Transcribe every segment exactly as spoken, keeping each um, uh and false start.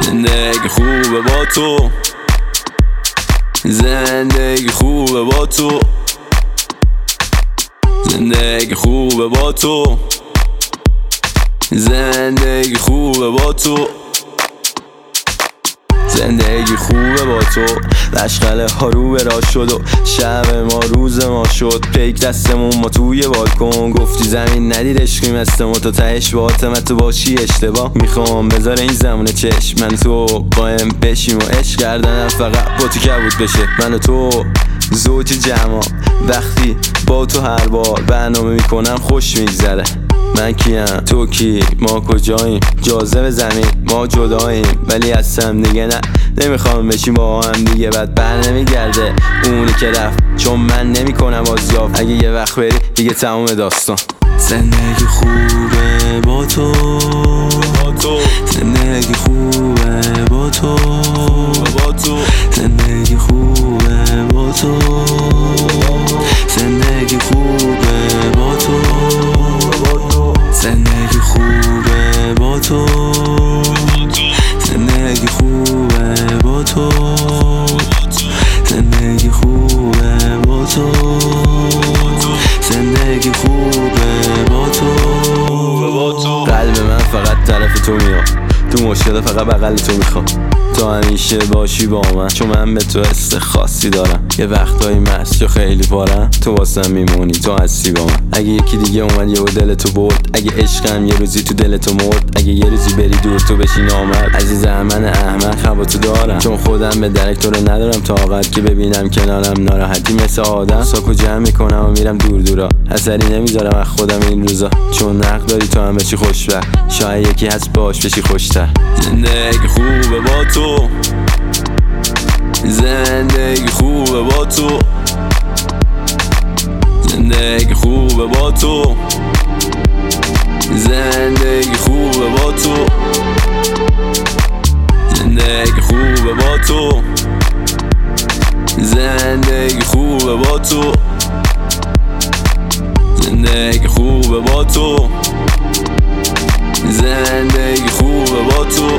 زندگی خوبه با تو، زندگی خوبه با تو، زندگی خوبه با تو، زندگی خوبه با تو، زندگی خوبه با تو. لشغله ها رو به راه شد و شب ما روز ما شد. پیک دستمون ما توی بالکن، گفتی زمین ندید عشقی مثل ما، تا تهش با من تو باشی اشتباه. میخوام بذار این زمونه چشم من تو قایم بشیم و عشق کردنم فقط با تو کبود بشه. من و تو زوج جمع، وقتی با تو هر بار برنامه میکنم خوش میگذره. من کیم تو کی، ما کجاییم، جاذبه زمین ما جداییم، ولی اصلا دیگه نه نمیخوام بشیم با هم دیگه. بعد بر نمیگرده اونی که رفت، چون من نمیکنم بازیافت. اگه یه وقت بری دیگه تموم داستان. زندگی خوبه با تو، زندگی خوبه با تو، زندگی خوبه با تو، زندگی خوبه با تو، زندگی خوبه با تو، زندگی خوبه با تو، زندگی خوبه با تو، زندگی خوبه با تو. قلب من فقط طرف تو میاد، تو مشکل فقط بغل تو میخوام. تو همیشه باشی با من، چون من به تو حس خاصی دارم. یه وقتایی مست یا خیلی پارم، تو واسم میمونی، تو هستی با من. اگه یکی دیگه اومد یه دل تو برد، اگه عشقم یه روزی تو دل تو مرد، اگه یه روزی بری دور تو بشی نامرد، عزیزم من احمق هوا تو دارم، چون خودم به درک تو رو ندارم طاقت که ببینم کنارم ناراحتی مثل آدم. ساکو جمع میکنم و میرم دور دورا، اثری نمیذارم از خودم این روزا، چون نقد داری تو هم بشی خوشبخت، شاید یکی هست باش بشی خوشتر. زندگی خوبه با تو، زندگی خوبه با تو، زندگی خوبه با تو، زندگی خوبه با تو، زندگی خوبه با تو، زندگی خوبه با تو، زندگی خوبه با تو، زندگی خوبه با تو.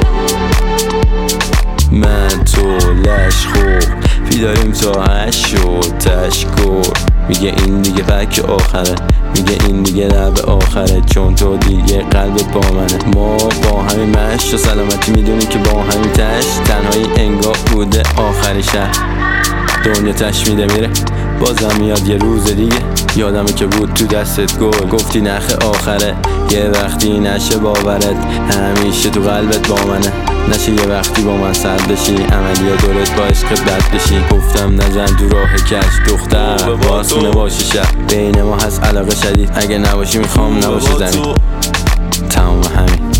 من تو لش خوب بیداریم تا هشت شد تشکر، میگه این دیگه فک آخره، میگه این دیگه لب آخره، چون تو دیگه قلبت با منه. ما با همین مشت و سلامتی میدونیم که با همین تش، تنهایی انگار بوده آخری شهر، دنیا تش میده میره بازم میاد یه روز دیگه. یادمه که بود تو دستت گل، گفتی نخ آخره، یه وقتی نشه باورت همیشه تو قلبت با منه، نشه یه وقتی با من سرد بشی عملی دورت با عشقت بد بشی. گفتم نزن تو راه کش دختر، باسونه باشی شب بین ما هست علاقه شدید، اگه نباشی میخوام نباشه زمین، تمام همین.